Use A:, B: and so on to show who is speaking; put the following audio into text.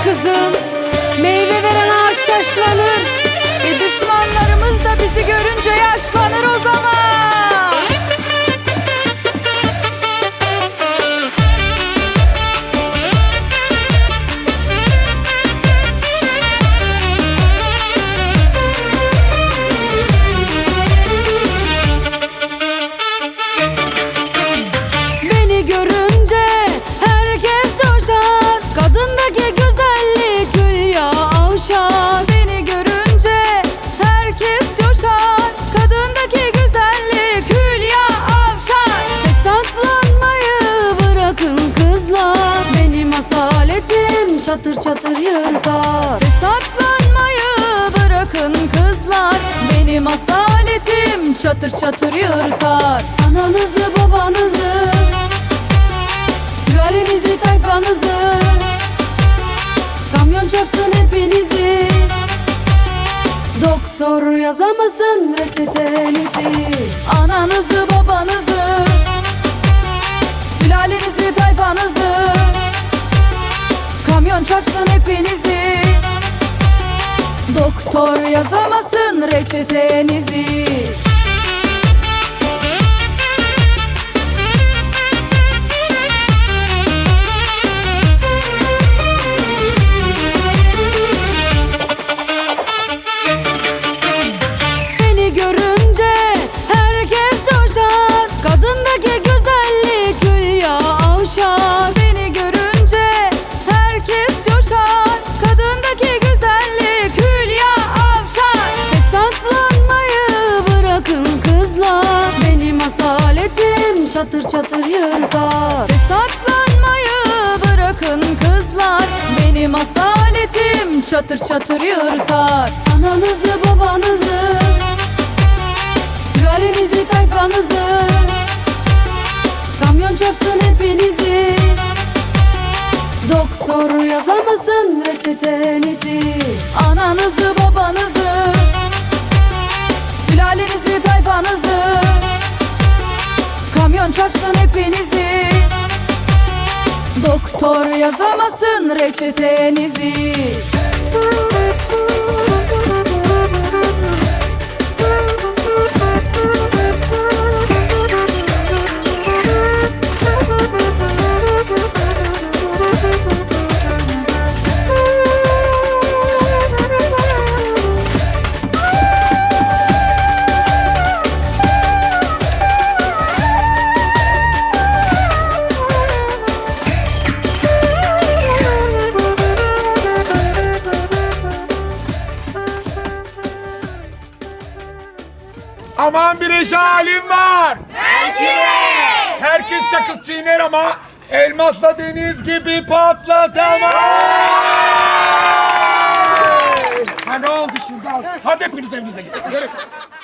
A: kızım. Meyve veren ağaç taşlanır. Düşmanlarımız da bizi görünce yaşlanır o zaman. Beni görünce herkes coşar. Kadındaki güzellik hülya avşar. Beni görünce herkes coşar. Kadındaki güzellik hülya avşar. Fesatlanmayı bırakın kızlar. Benim asaletim çatır çatır yırtar. Fesatlanmayı bırakın kızlar. Benim asaletim çatır çatır yırtar. Ananızı babanızı, sülalenizi tayfanızı, kamyon çarpsın hepinizi. Doktor yazamasın reçetenizi. Ananızı babanızı, sülalenizi tayfanızı, kamyon çarpsın hepinizi. Doktor yazamasın reçetenizi. Beni görünce herkes coşar. Kadındaki güzellik hülya avşar. Beni görünce herkes coşar. Kadındaki güzellik hülya avşar. Fesatlanmayı bırakın kızlar. Benim asaletim çatır çatır yırtar. Fesatlanmayı bırakın kızlar. Benim asaletim çatır çatır yırtar. Ananızı babanızı, sülalenizi tayfanızı, kamyon çarpsın hepinizi. Doktor yazamasın reçetenizi. Ananızı babanızı, sülalenizi tayfanızı, kamyon çarpsın hepinizi. Doktor yazamasın reçetenizi.
B: Aman bir eşi halim var. Herkes sakız çiğner ama elmasla deniz gibi patlatamaz. Ha ne oldu şimdi? Hadi hepiniz evinize gidin. Yürü.